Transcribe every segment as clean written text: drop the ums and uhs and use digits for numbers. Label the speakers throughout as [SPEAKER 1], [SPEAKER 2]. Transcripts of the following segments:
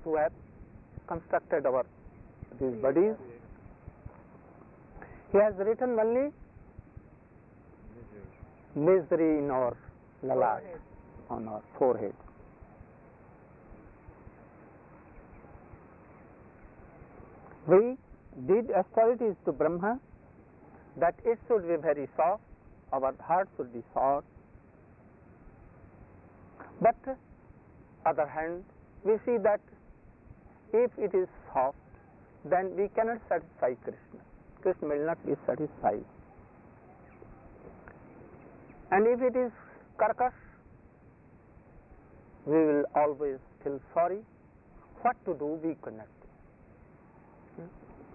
[SPEAKER 1] who have constructed our these bodies. He has written only misery in our lalat, on our forehead. We did austerities to Brahma that it should be very soft, our heart should be soft. But other hand, we see that if it is soft, then we cannot satisfy Krishna. Krishna will not be satisfied. And if it is karkash, we will always feel sorry. What to do, we cannot do.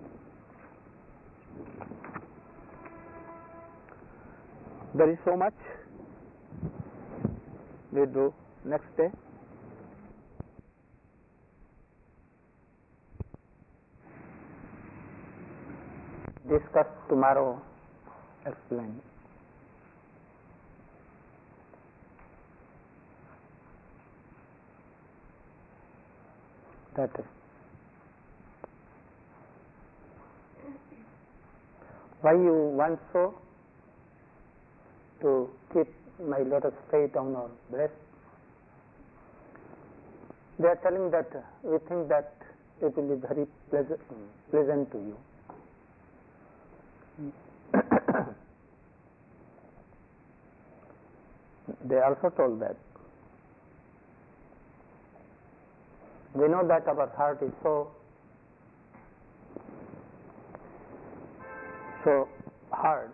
[SPEAKER 1] There is so much we do next day. Discuss tomorrow, explain. That is. Why you want so to keep my lotus feet on our breast? They are telling that we think that it will be very pleasant to you. They also told that. We know that our heart is so hard,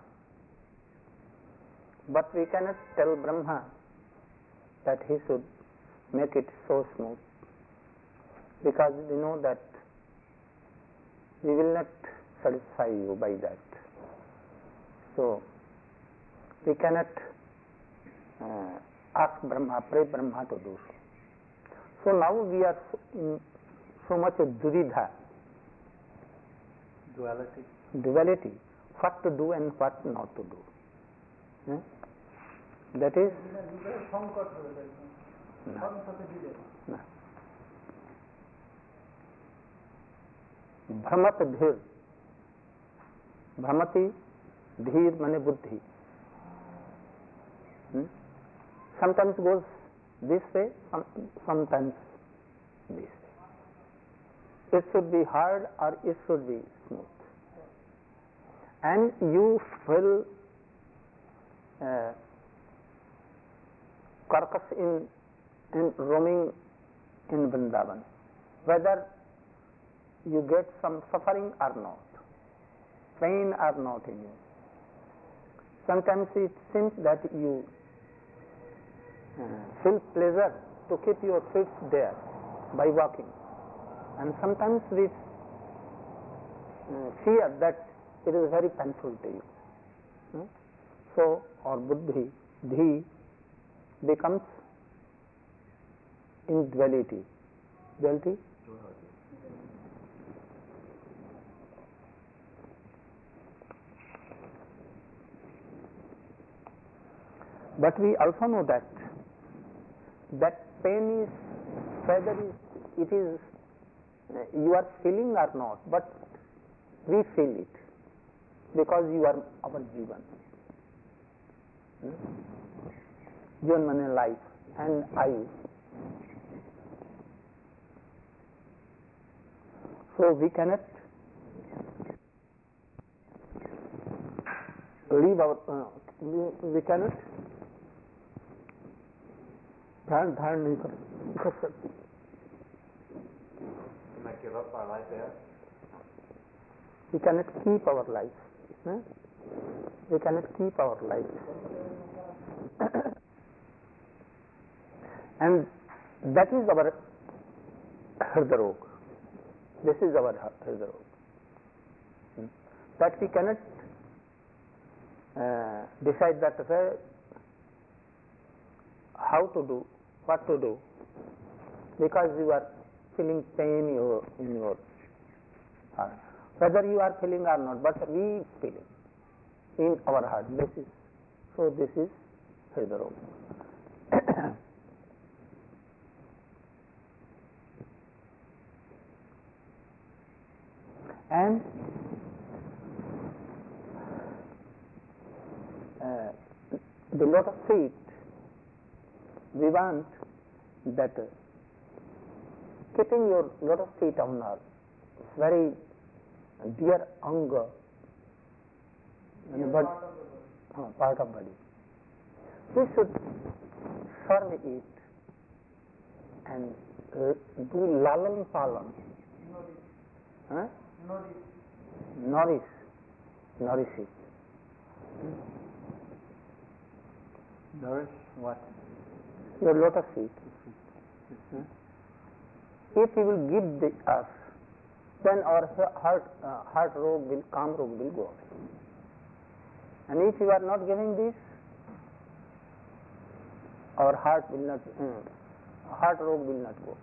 [SPEAKER 1] but we cannot tell Brahma that he should make it so smooth, because we know that we will not satisfy you by that. So we cannot ask Brahma, pray Brahma to do so. So now we are in so much duridha, duality, what to do and what not to do. That is Brahmat dhir. Brahmati dhir mane buddhi. Sometimes goes this way, sometimes this way. It should be hard or it should be smooth. And you feel carcass in roaming in Vrindavan, whether you get some suffering or not, pain or not in you. Sometimes it seems that you feel pleasure to keep your feet there by walking, and sometimes we fear that it is very painful to you. So our buddhi, dhi, becomes in duality. Duality? But we also know that pain is, whether it is you are feeling or not, but we feel it because you are our Jivan. Jivan means life, and Ayu. So we cannot leave our, we cannot धारण नहीं कर सकती. We cannot keep our life. We cannot keep our life. And that is our Hridarog. This is our Hridarog. That we cannot decide that how to do, what to do, because you are feeling pain in your heart. Whether you are feeling or not, but we feel it in our heart. This is Hridarog. feet, we want that keeping your lotus feet on earth is very dear anga and part of body. We should serve it and do lalan palan. Nourish it.
[SPEAKER 2] Nourish what?
[SPEAKER 1] Your lotus feet. If you will give the us, then our heart robe will, calm robe will go away. And if you are not giving this, our heart robe will not go.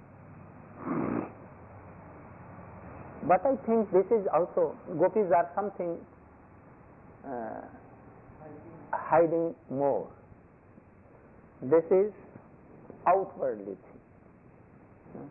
[SPEAKER 1] But I think this is also, gopis are something hiding more. This is outwardly thing.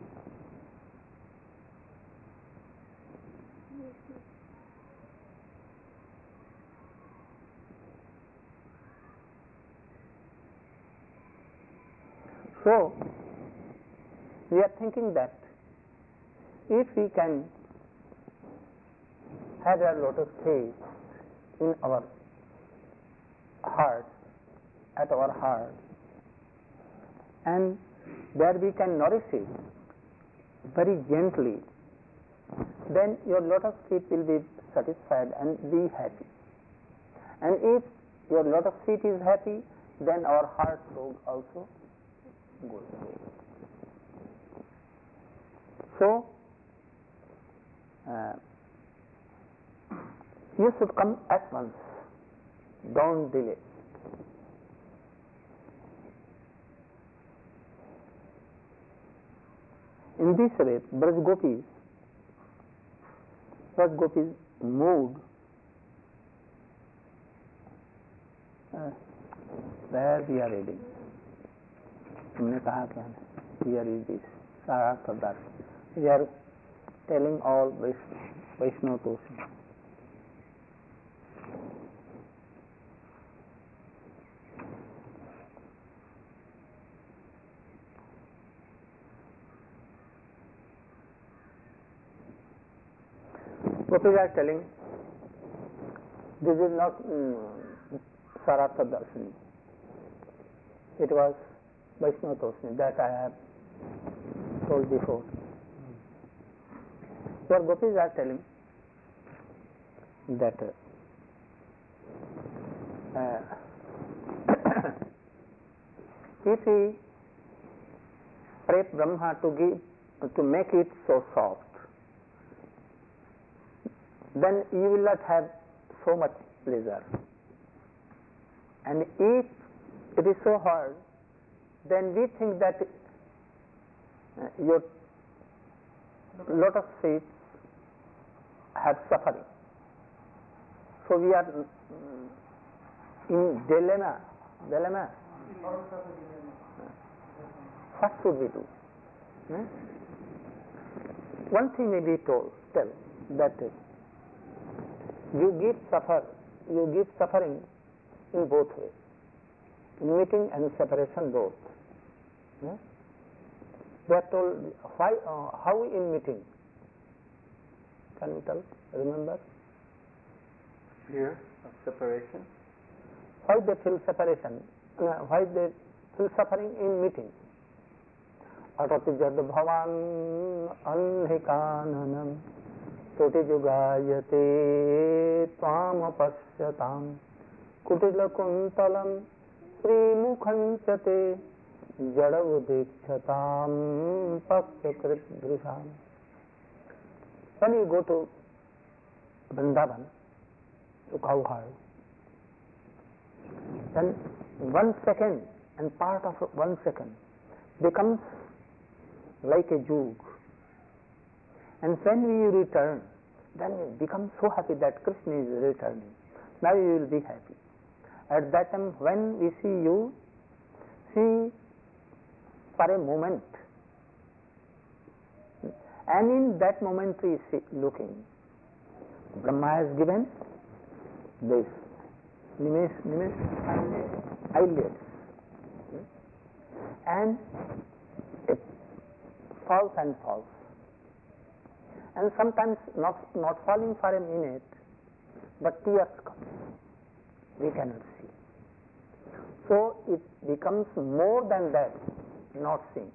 [SPEAKER 1] So, we are thinking that if we can have a lotus feet in our heart, at our heart, and there we can nourish it very gently, then your lotus feet will be satisfied and be happy. And if your lotus feet is happy, then our heart robe also goes away. So, you should come at once. Don't delay. In this way, Braj Gopis moved. Where we are reading? तुमने कहा क्या है? Here is this. Saraswat. We are telling all Vaishnava Toshim. Gopis are telling, this is not Saraswat Darshini. It was Vaishnava Toshini that I have told before. Your gopis are telling that if we pray Brahma to make it so soft, then you will not have so much pleasure. And if it is so hard, then we think that your lotus feet have suffering. So we are in dilemma. What should we do? One thing may be tell that you give suffering in both ways, in meeting and separation both. They are told why, how in meeting. Can you tell? Remember?
[SPEAKER 2] Fear of separation.
[SPEAKER 1] Why they feel separation? Why they feel suffering in meeting? Atati jad bhavan anhikananam toti jugayate tvam pasyatam kutila kuntalam srimukhan chate jadavudikshatam pakyakrit drisham. When you go to Vrindavan, to cowherd, then 1 second and part of 1 second becomes like a jug. And when we return, then we become so happy that Krishna is returning. Now you will be happy. At that time when we see you, see for a moment, and in that moment we see looking, Brahma has given this, eyelids, and it falls and falls, and sometimes not falling for a minute, but tears come. We cannot see. So it becomes more than that, not seeing,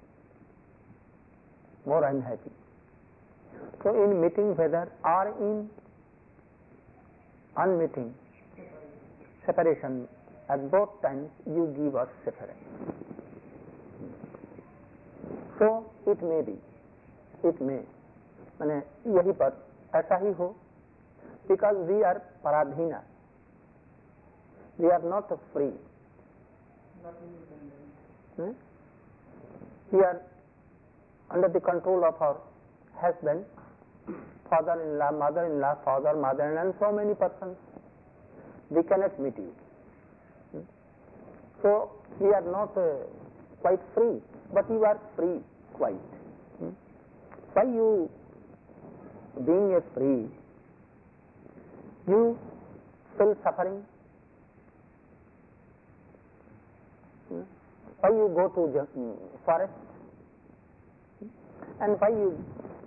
[SPEAKER 1] more unhappy. So in meeting whether or in unmeeting, separation, at both times you give us separation. So it may be, it may, माने यही पर ऐसा ही हो, because we are paradhina, we are not free, we are under the control of our husband, father-in-law, mother-in-law, father, mother, and so many persons. We cannot meet you. So we are not quite free, but you are free quite. Why you being a free, you feel suffering? Why you go to forest? And why you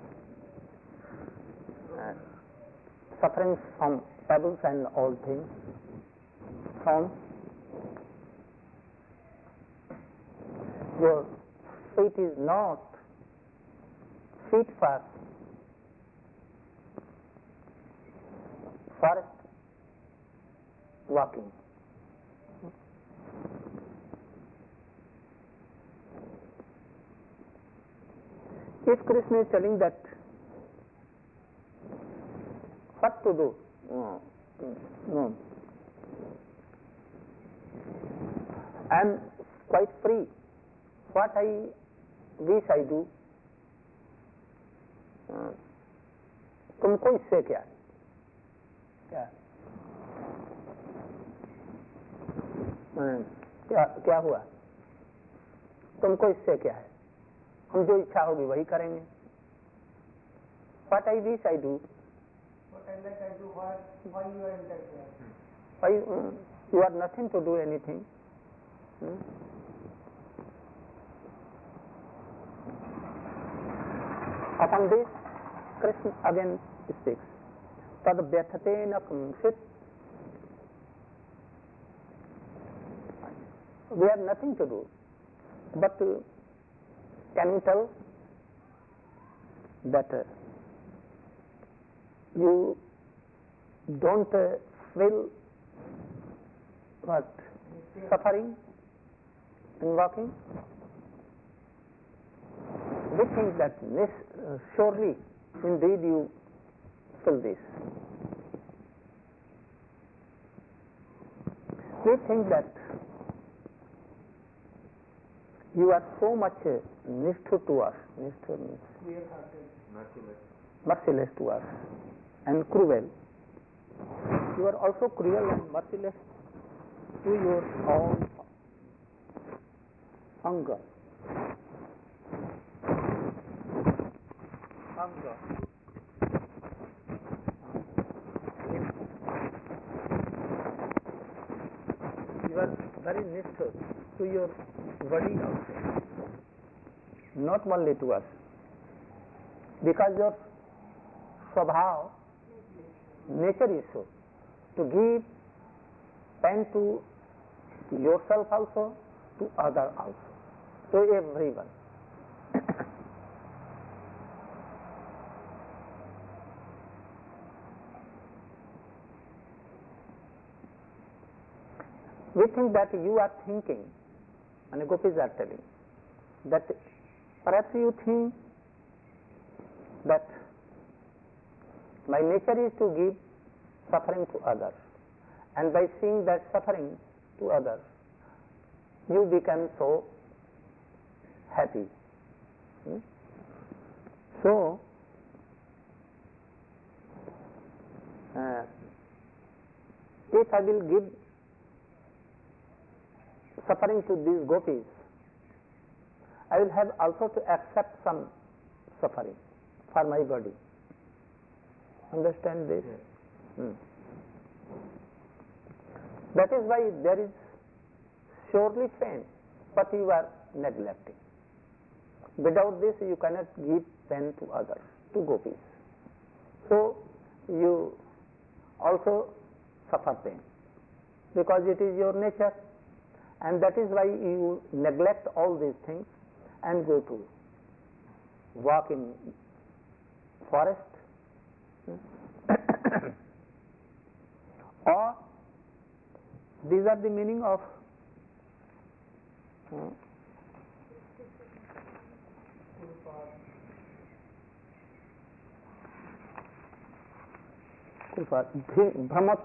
[SPEAKER 1] suffering from pebbles and all things? From your feet is not fit for forest walking. If Krishna is telling that what to do, no. I am quite free. What I wish I do, तुमको इससे क्या क्या क्या हुआ? तुमको इससे क्या है? हम जो इच्छा होगी वही करेंगे. What I wish I do.
[SPEAKER 3] What I like I do. Why you are interfering?
[SPEAKER 1] Why you are nothing to do anything. Upon this, Krishna again speaks. Tad vyathatena kamsit. We have nothing to do, but can you tell that you don't feel what? Suffering in walking? We think that surely, indeed you feel this. We think that you are so much nishtha to us, nishtha means merciless to us, and cruel. You are also cruel and merciless to your own hunger. You are very nishtha to your body also, not only to us, because your swabhav, nature is so, to give pain to yourself also, to other also, to everyone. We think that you are thinking, and gopis are telling, that perhaps you think that my nature is to give suffering to others, and by seeing that suffering to others, you become so happy. So, if I will give suffering to these gopis, I will have also to accept some suffering for my body. Understand this? Yes. That is why there is surely pain, but you are neglecting. Without this, you cannot give pain to others, to gopis. So you also suffer pain because it is your nature, and that is why you neglect all these things and go to walk in forest or these are the meaning of भ्रमत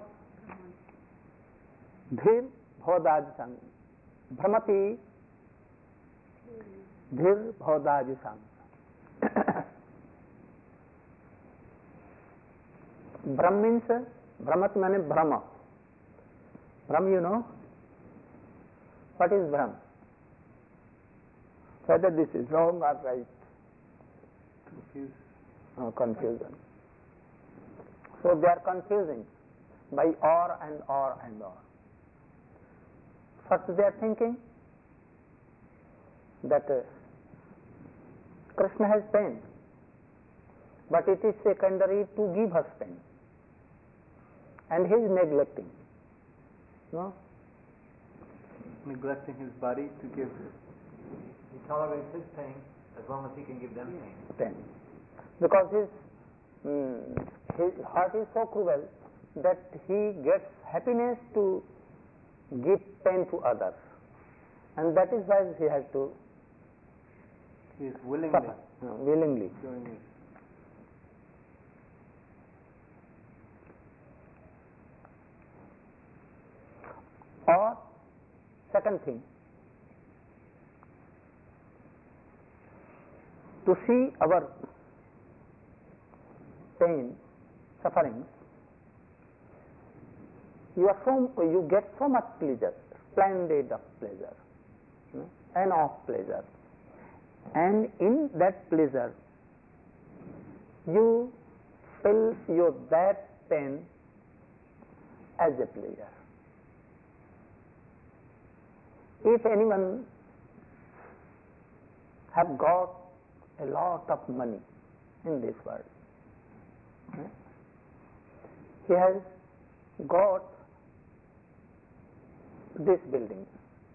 [SPEAKER 1] धीर भवदाज संग भ्रमति धीर भवदाज संग Brahm means Brahmat means Brahma. Brahm, you know? What is Brahm? Whether this is wrong or right? Confusion. So they are confusing by or and or and or. First they are thinking that Krishna has pain, but it is secondary to give us pain. And he is neglecting. No?
[SPEAKER 2] Neglecting his body to give.
[SPEAKER 4] He tolerates his pain as long as he can give them pain.
[SPEAKER 1] Because his heart is so cruel that he gets happiness to give pain to others. And that is why he has to
[SPEAKER 2] He is willingly.
[SPEAKER 1] suffer. Willingly.
[SPEAKER 2] Doing it.
[SPEAKER 1] Or second thing, to see our pain, suffering, you get so much pleasure, splendid of pleasure, and of pleasure, and in that pleasure, you feel your that pain as a pleasure. If anyone have got a lot of money in this world, he has got this building.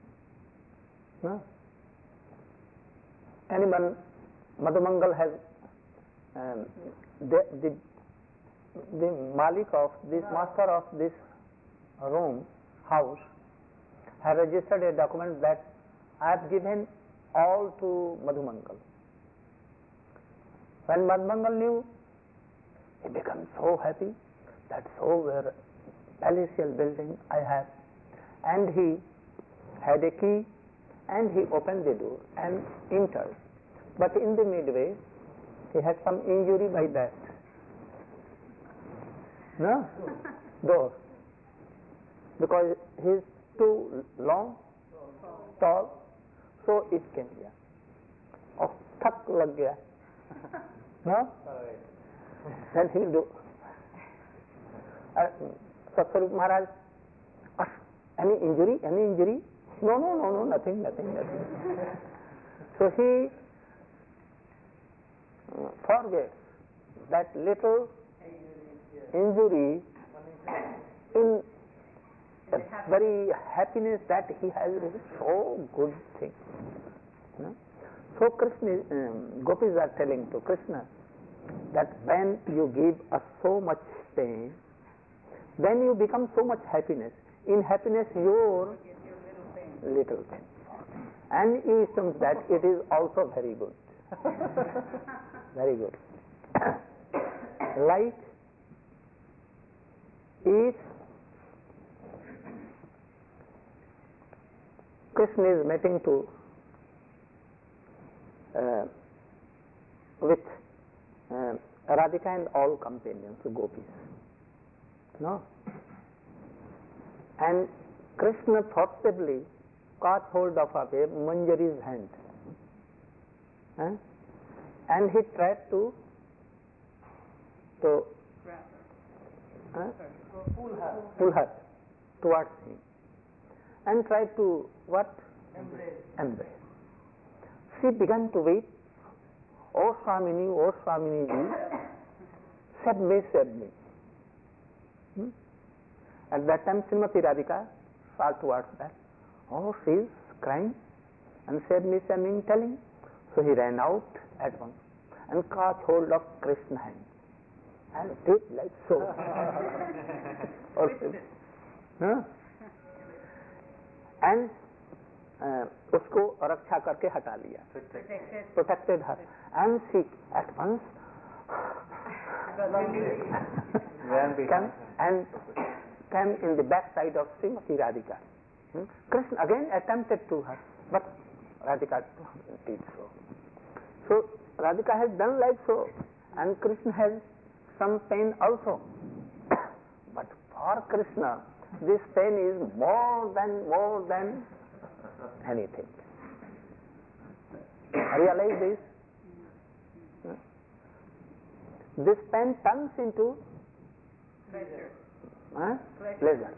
[SPEAKER 1] Anyone, Madhumangal has the Malik of this, master of this room, house, has registered a document that I have given all to Madhumangal. When Madhumangal knew, he became so happy that so palatial building I have, and he had a key and he opened the door and entered. But in the midway, he had some injury by that. No? Door. Because he is too long, tall, so it came here. Oh, thak lag gaya. No? Then he will do. Satswarup Maharaj, any injury? Any injury? No, nothing. So he forgets that little injury in the very happiness that he has. So good thing. No? So Krishna, gopis are telling to Krishna that when you give us so much pain, then you become so much happiness. In happiness, your little pain. And he assumes that it is also very good. Very good. Like if Krishna is meeting to with Radhika and all companions, gopis. No? And Krishna forcibly caught hold of a Manjari's hand. And he tried to pull her towards him. and tried to what?
[SPEAKER 3] Embrace.
[SPEAKER 1] Embrace. She began to weep. Oh Swamini ji, save me, save me. At that time, Srimati Radhika saw towards that. Oh, she is crying and save me, telling. So he ran out at once and caught hold of Krishna's hand and did like so. Huh? And उसको रक्षा करके हटा लिया. Protected her. And she at once came in the backside of Srimati Radhika. Krishna again attempted to her, but Radhika did so. So Radhika has done like so, and Krishna has some pain also. But for Krishna, this pain is more than anything. Realize this. This pain turns into
[SPEAKER 3] Pleasure.
[SPEAKER 1] pleasure.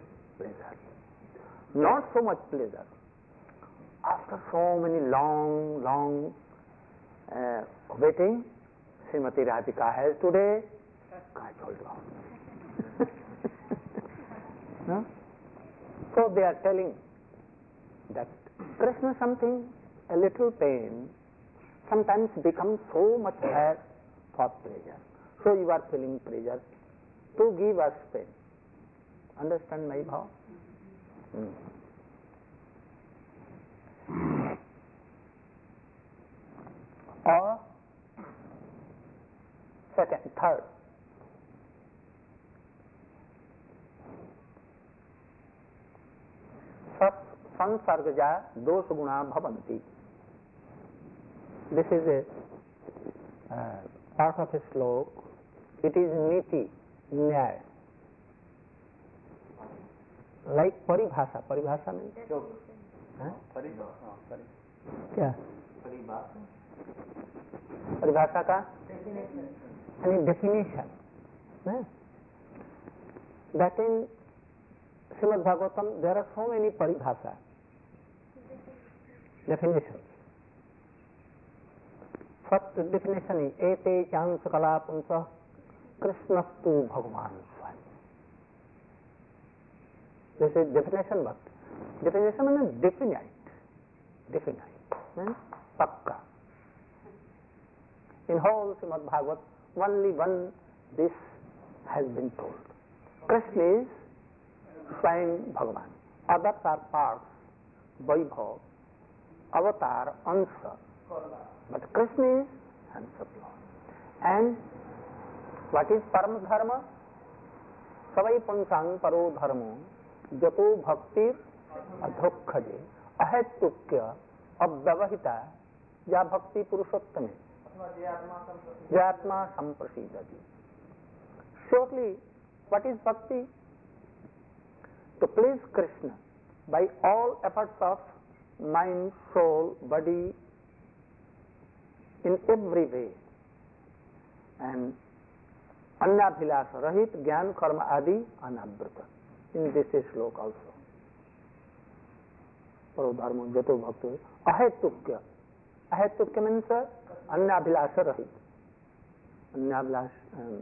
[SPEAKER 1] Not so much pleasure. After so many long waiting, Srimati Radhika has today catch hold of. No? So they are telling that Krishna something, a little pain, sometimes becomes so much bad for pleasure. So you are feeling pleasure to give us pain. Understand my bhav? Or third, संसर्गजा दोष गुणा भवन्ति. This is a part of a slok. It is niti, nyaya. Like paribhasa. Paribhasa means क्या? परिभाषा का definition. That in Srimad Bhagavatam there are so many paribhasa, definitions. First definition is ete chans kala punsa krishnastu bhagavan swami. This is definition, but definition means definite, means pakka. In whole Srimad Bhagavat, only one this has been told. Krishna is Swayam Bhagavan. Others are parts, Vaibhav, Avatar, Ansa. But Krishna is Ansa Lord. And what is Param Dharma? Savai Pansang Paro Dharma Jato Bhaktir Adhokhaje Ahetukya Abhyavahita Ya Bhakti Purushottame Jatma Samprasidati. Shortly, what is bhakti? To please Krishna by all efforts of mind, soul, body, in every way. And Annabhilasa Rahit, Gyan, Karma, Adi, Anabrata. In this slok also. Parodharma, Jato Bhakti, Ahetukya. Ahetukya means Annabhilasa Rahit. Annabhilas,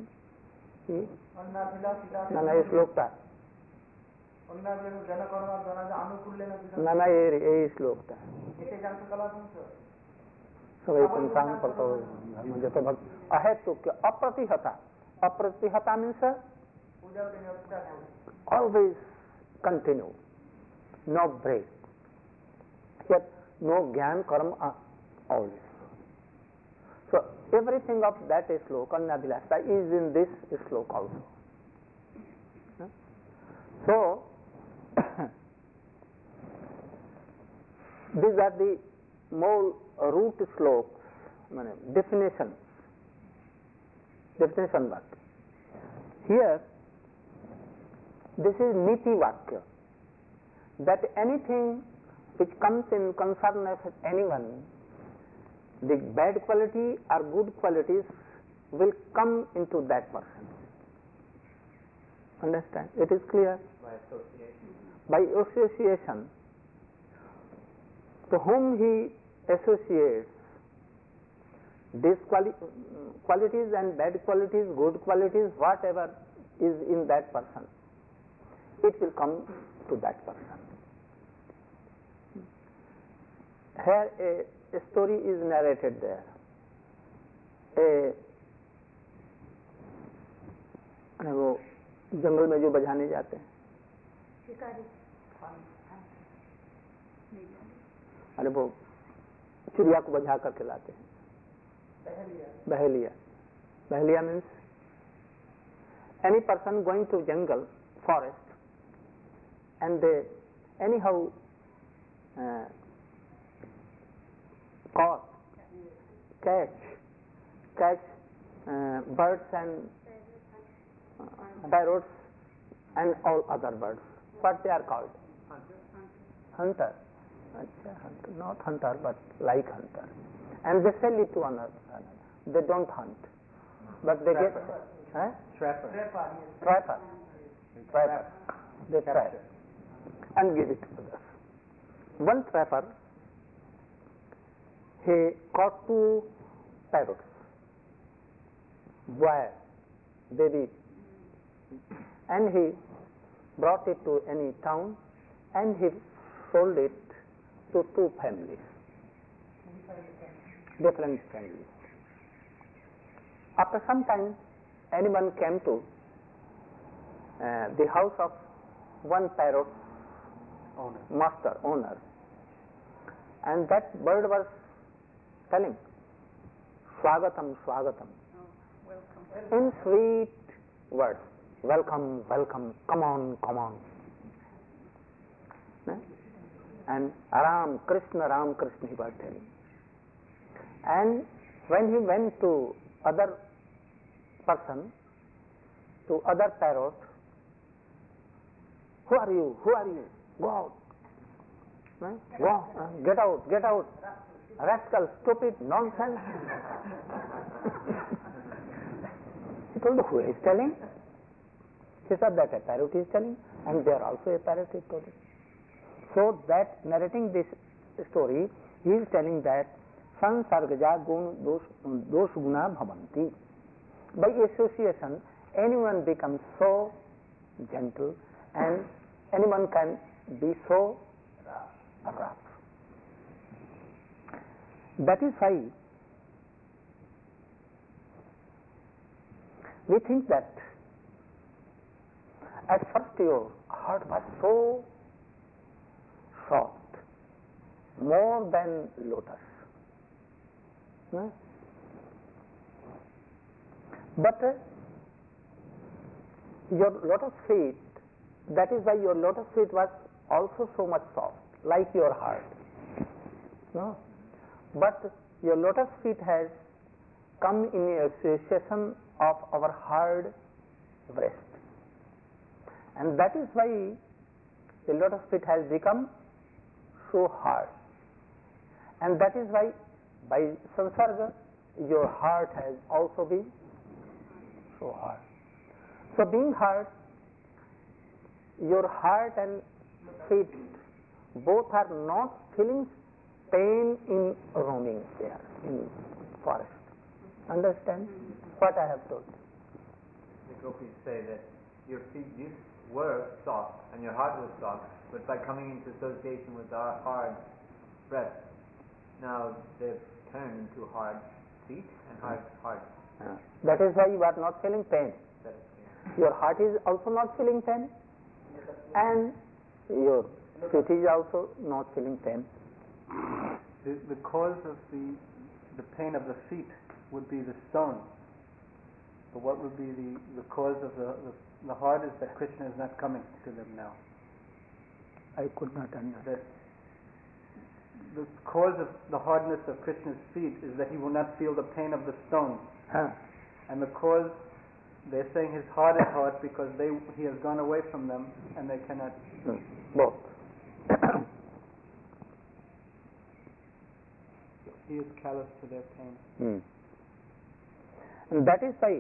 [SPEAKER 1] नाना ये श्लोक था, नाना ये श्लोक था. सवै पंचांग पढ़तो जतो भक्त अहेतुक्य अप्रतिहता. अप्रतिहता means always continue, no break, yet no jnana karma always. So everything of that slok, Annabhilasa, is in this slok also. So these are the more root sloks, definition work. Here, this is niti vakya, that anything which comes in concern of anyone, the bad quality or good qualities will come into that person. Understand? It is clear?
[SPEAKER 4] By association.
[SPEAKER 1] By association, to whom he associates these qualities and bad qualities, good qualities, whatever is in that person, it will come to that person. Here a story is narrated there. वो जंगल में जो बजाने जाते हैं, अरे वो चिड़िया को बजा करके लाते हैं, बहेलिया. Bhailiya means any person going to jungle, forest, and they anyhow catch birds and parrots and all other birds. What they are called? Hunter. Hunter. Not hunter, but like hunter. And they sell it to another. They don't hunt, but they get
[SPEAKER 2] Trapper.
[SPEAKER 1] trapper. They trap and give it to others. One trapper, he caught 2 parrots, boy, baby, and he brought it to any town and he sold it to 2 families, different families. After some time, anyone came to the house of one parrot owner, and that bird was telling Swagatam, Swagatam, in sweet words, welcome, welcome, come on, come on. And Ram Krishna he was telling. And when he went to other person, to other parrot, who are you? Go out. Go, get out. Rascal, stupid, nonsense. He told who is telling? He said that a parrot is telling, and there also a parrot is telling. So that narrating this story, he is telling that sansargaja dosh guna bhavanti. By association, anyone becomes so gentle and anyone can be so rough. That is why we think that at first your heart was so soft, more than lotus. But your lotus feet, that is why your lotus feet was also so much soft, like your heart. No? But your lotus feet has come in association of our hard breast. And that is why the lotus feet has become so hard. And that is why by samsarga your heart has also been so hard. So being hard, your heart and feet both are not feeling pain in roaming there in forest. Understand what I have told?
[SPEAKER 4] The gopis say that your feet were soft and your heart was soft, but by coming into association with our hard breath, now they've turned into hard feet and hard heart.
[SPEAKER 1] That is why you are not feeling pain.
[SPEAKER 4] That is clear.
[SPEAKER 1] Your heart is also not feeling pain, and your feet is also not feeling pain.
[SPEAKER 2] The cause of the pain of the feet would be the stone. But what would be the cause of the heart is that Krishna is not coming to them now.
[SPEAKER 1] I could not understand.
[SPEAKER 2] The cause of the hardness of Krishna's feet is that he will not feel the pain of the stones. And the cause, they're saying his heart is hard because he has gone away from them and they cannot.
[SPEAKER 1] Both.
[SPEAKER 2] He is callous to their pain.
[SPEAKER 1] And that is why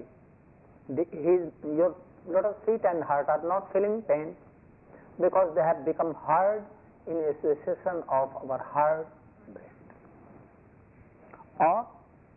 [SPEAKER 1] your lot of feet and heart are not feeling pain, because they have become hard in association of our hard breast. Or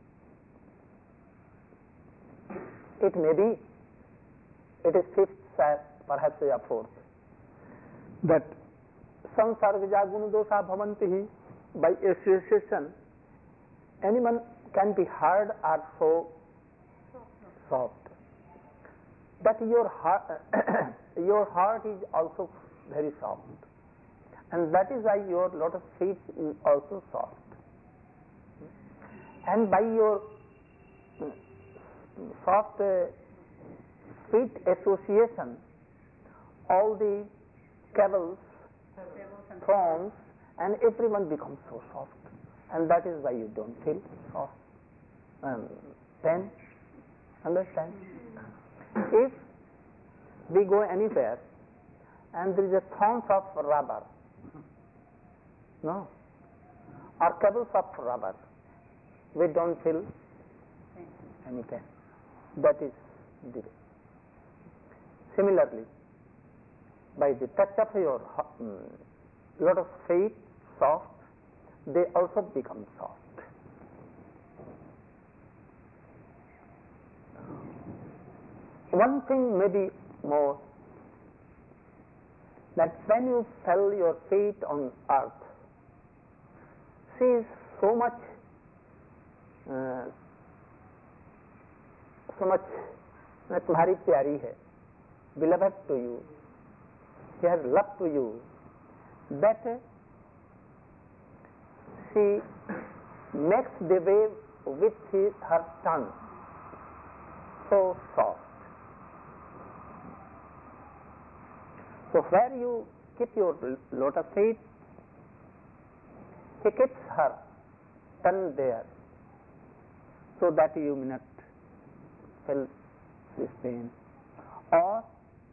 [SPEAKER 1] it may be, it is fifth sat, perhaps a fourth, that samsargaja gunadosha bhavanti, by association anyone can be hard or so soft. But your heart is also very soft, and that is why your lotus feet is also soft. And by your soft feet association, all the cables, thorns, and everyone becomes so soft, and that is why you don't feel soft pain. Understand? If we go anywhere and there is a thorns of rubber, no, or cables of rubber, we don't feel any pain. That is the way. Similarly, by the touch of your lotus feet soft, they also become soft. One thing may be more, that when you fell your feet on earth, she is so much तुम्हारी प्यारी है, beloved to you, she has love to you, that she makes the wave with her tongue so soft. So where you keep your lotus feet, he keeps her tongue there, so that you may not feel this pain. Or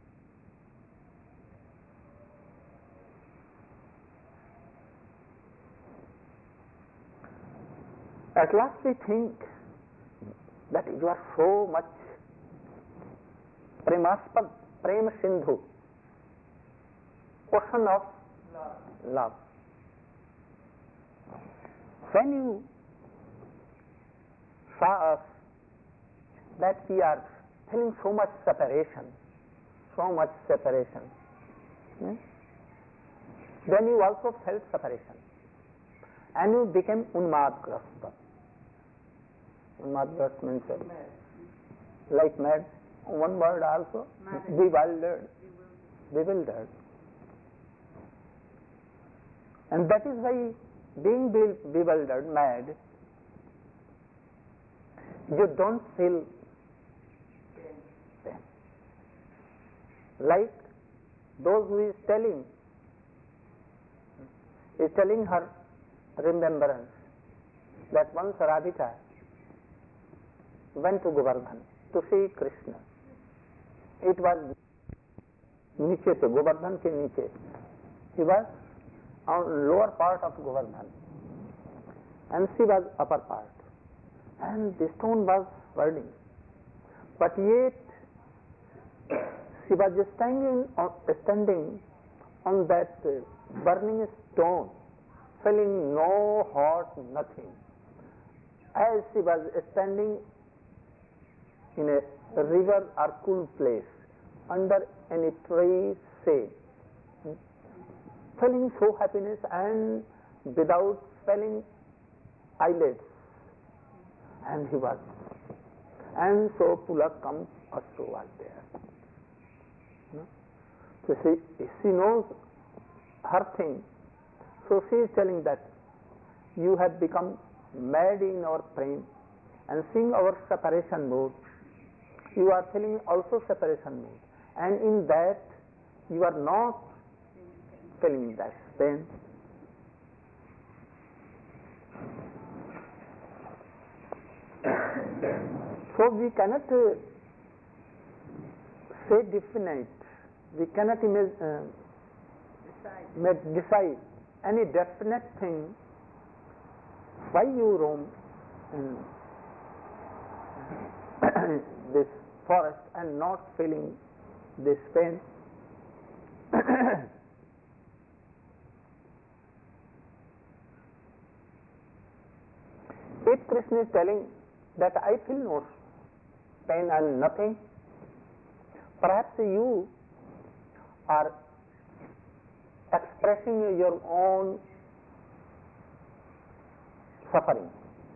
[SPEAKER 1] at last we think that you are so much premaspad, prema sindhu, ocean of love. When you saw us that we are feeling so much separation, then you also felt separation, and you became unmadgrasta. Unmadgrasta means like mad. One word also, bewildered. And that is why, being bewildered, mad, you don't feel pain. Like those who is telling her remembrance that once Radhika went to Govardhan to see Krishna. It was नीचे पे, गोवर्धन के नीचे. He was on lower part of Govardhan, and she was upper part, and the stone was burning. But yet she was standing on that burning stone, feeling no hot, nothing. As she was standing in a river or cool place, under any tree shade, feeling so happiness and without feeling eyelids, and he was, and so Pulakam Ashru was there. So she knows her thing, so she is telling that you have become mad in our prem, and seeing our separation mood, you are feeling also separation mood, and in that you are not feeling that pain. So we cannot say definite, we cannot decide any definite thing why you roam in this forest and not feeling this pain. If Krishna is telling that I feel no pain and nothing, perhaps you are expressing your own suffering.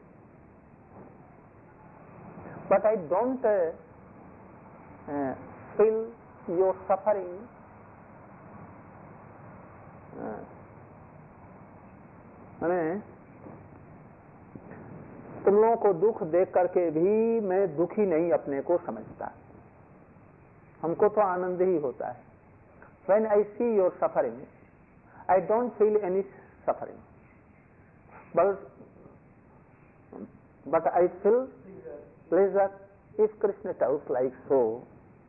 [SPEAKER 1] But I don't feel your suffering. मैंने तुम लोगों को दुख देख करके भी मैं दुखी नहीं अपने को समझता, हमको तो आनंद ही होता है. When I see your suffering, I don't feel any suffering, but I feel pleasure if Krishna tells like so.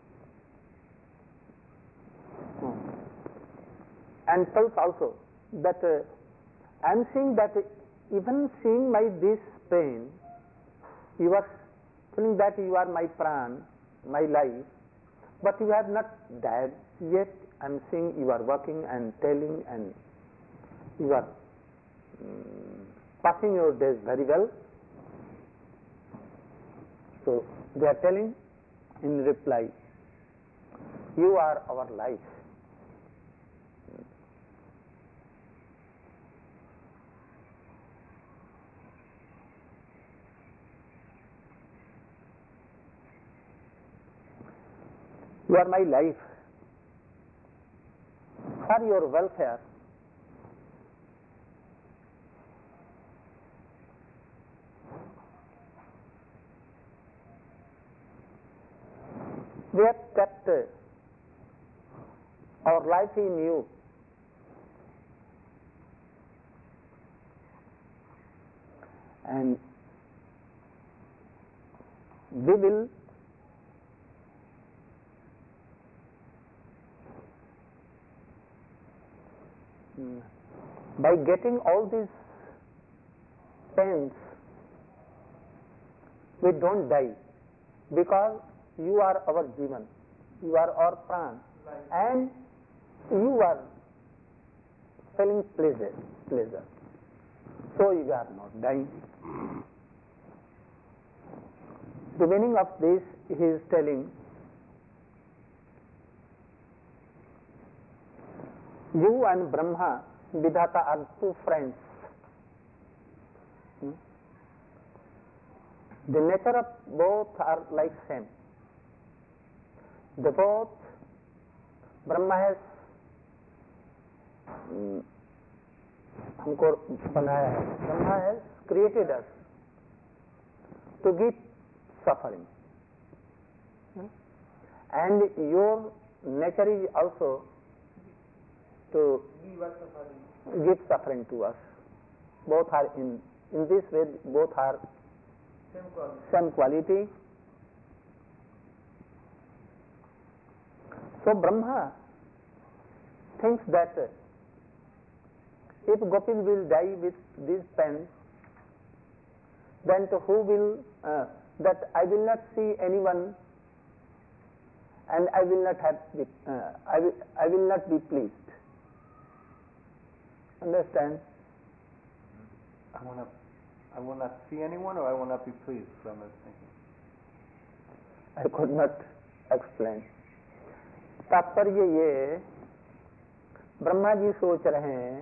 [SPEAKER 1] And tells also that I am seeing that even seeing my this pain, you are feeling that you are my pran, my life, but you have not died yet. I am seeing you are working and telling, and you are passing your days very well. So they are telling in reply, you are our life. You are my life. For your welfare, we have kept our life in you. And we will by getting all these pains, we don't die, because you are our Jivan, you are our Pran, and you are feeling pleasure. So you are not dying. The meaning of this, he is telling, you and Brahma, Vidhata, are two friends. The nature of both are like same. The both, Brahma has हमको बनाया है. Brahma has created us to give suffering, and your nature is also to give suffering to us. Both are in this way, both are same quality. So Brahma thinks that if gopis will die with these pains, then to who will, that I will not see anyone, and I will not have, I will not be pleased. Understand?
[SPEAKER 2] I will not see anyone, or I will not be pleased. Brahma is thinking.
[SPEAKER 1] I could not explain. तात्पर्य ये, ब्रह्मा जी सोच रहे हैं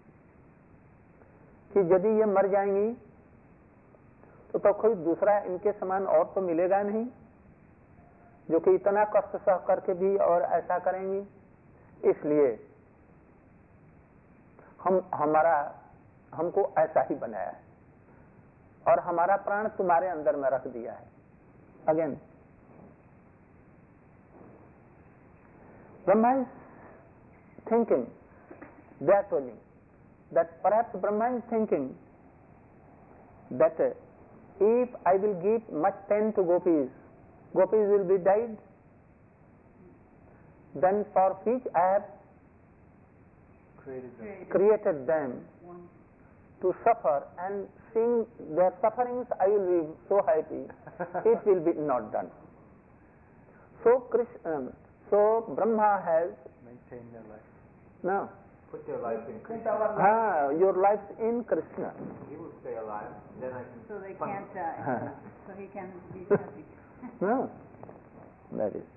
[SPEAKER 1] कि यदि ये मर जाएंगी तो कोई दूसरा इनके समान और तो मिलेगा नहीं, जो कि इतना कष्ट सह करके भी और ऐसा करेंगी. इसलिए हमको ऐसा ही बनाया है और हमारा प्राण तुम्हारे अंदर में रख दिया है. Again Brahma is thinking, they are telling that perhaps Brahma is thinking that if I will give much pain to gopis, gopis will be died, then for which I have created them to suffer, and seeing their sufferings I will be so happy. It will be not done. So Brahma has
[SPEAKER 2] maintained their life.
[SPEAKER 1] No.
[SPEAKER 4] put your life in
[SPEAKER 3] Put
[SPEAKER 4] Krishna.
[SPEAKER 3] our life.
[SPEAKER 1] Your life's in Krishna.
[SPEAKER 4] He will stay alive. Then I can.
[SPEAKER 5] So they
[SPEAKER 4] fun-
[SPEAKER 5] can't die. So he can be happy.
[SPEAKER 1] No, that is.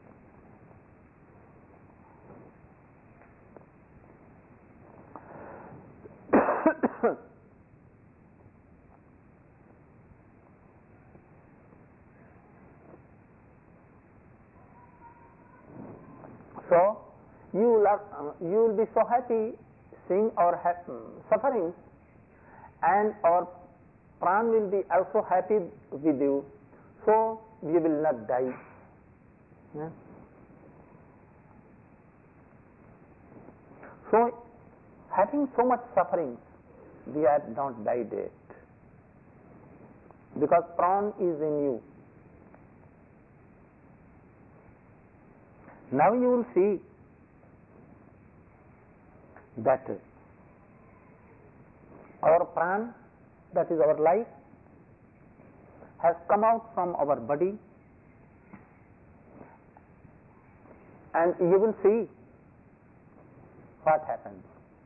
[SPEAKER 1] So you will be so happy seeing our suffering, and our pran will be also happy with you. So we will not die. Yeah. So having so much suffering, we have not died yet, because pran is in you. Now you will see that our pran, that is our life, has come out from our body, and you will see what happens.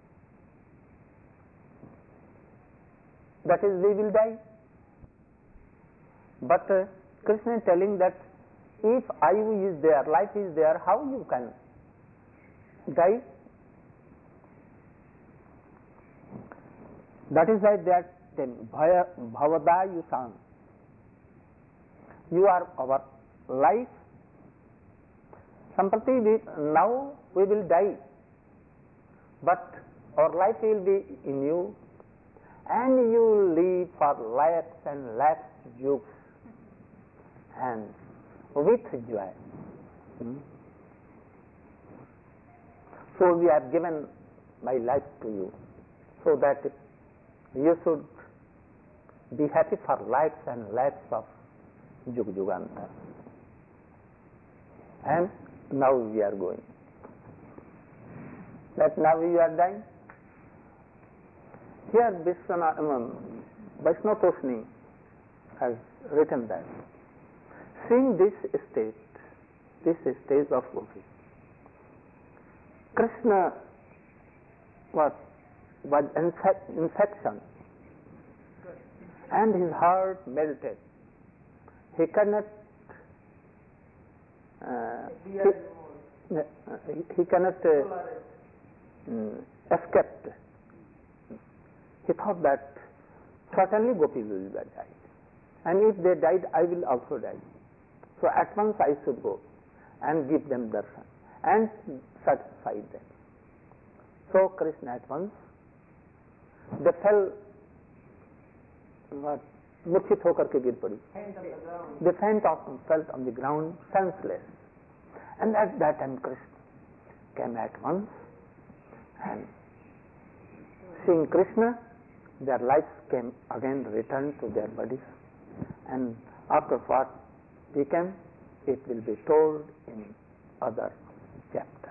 [SPEAKER 1] That is, we will die. But Krishna is telling that if Ayu is there, life is there, how you can die? That is why they are telling Bhavadayusam. You are our life. Sampati, now we will die, but our life will be in you, and you will live for lakhs and lakhs yugs, and with joy. So we have given my life to you, so that you should be happy for lakhs and lakhs of Yug-Yuganta. And now we are going. That now we are dying. Here Vaishnava Toshni has written that, seeing this stage of gopi, Krishna was infection, and his heart melted. He cannot escape. He thought that certainly Gopi will die, and if they died, I will also die. So at once I should go and give them darshan and satisfy them. So Krishna at once, they fell, मूर्छित होकर के गिर पड़ी. They fell on the ground senseless, and at that time Krishna came at once, and seeing Krishna, their lives came again, returned to their bodies, and after what became, it will be told in other chapter.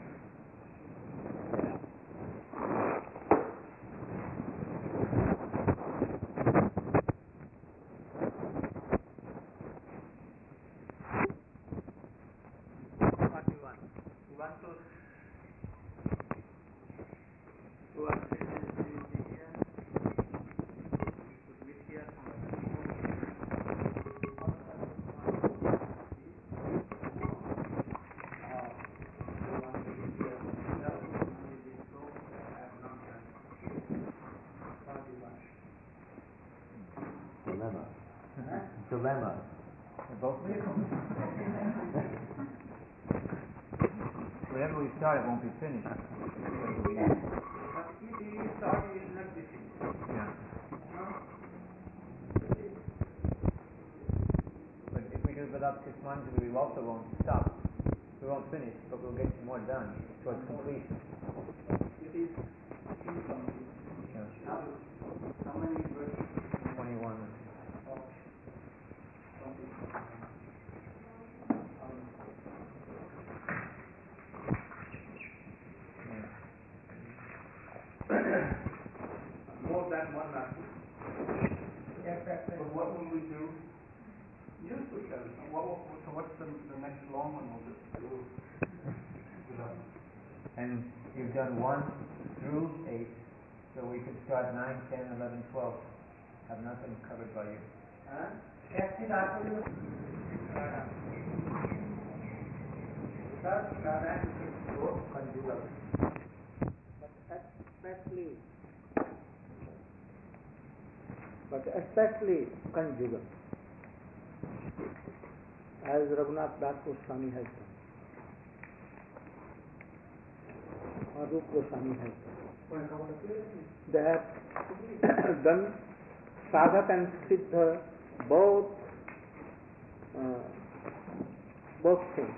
[SPEAKER 4] Dilemma. Whatever we start, it won't be finished. Yeah. But if we do it without 6 months, we also won't stop. We won't finish, but we'll get more done towards completion. Yeah.
[SPEAKER 2] How many verses?
[SPEAKER 4] 21.
[SPEAKER 2] More than one article. But what will we do? You should tell us. So what's the next long one we'll do?
[SPEAKER 4] And you've done one through 8, so we could start 9, 10, 11, 12. Have nothing covered by you.
[SPEAKER 1] But especially conjugal, as Raghunath Das Goswami has done, or Rup Goswami has done. They have done sadhak and siddha, both things.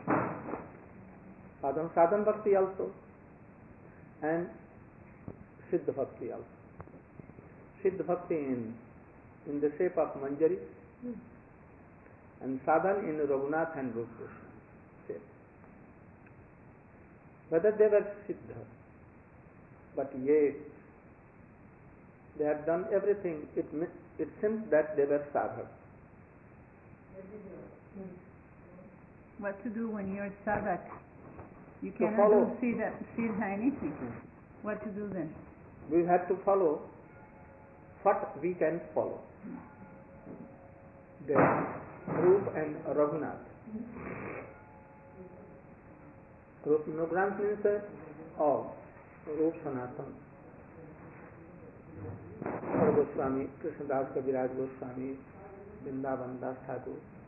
[SPEAKER 1] Sadhan bhakti also, and siddha bhakti also. Siddha bhakti in the shape of Manjari, and sadhan in Raghunath and Rup Goswami. Whether they were siddha, but yet they have done everything, it seems that they were sadhak.
[SPEAKER 5] What to do when you're sadhak? You
[SPEAKER 1] To
[SPEAKER 5] cannot
[SPEAKER 1] follow.
[SPEAKER 5] do siddha anything. What to do then?
[SPEAKER 1] We have to follow what we can follow. The Rup and Raghunath. Rup Raghunath means all. Rup Sanatan, Goswami, Krishnadas Kaviraj Goswami, Vrindavan Das Thakur,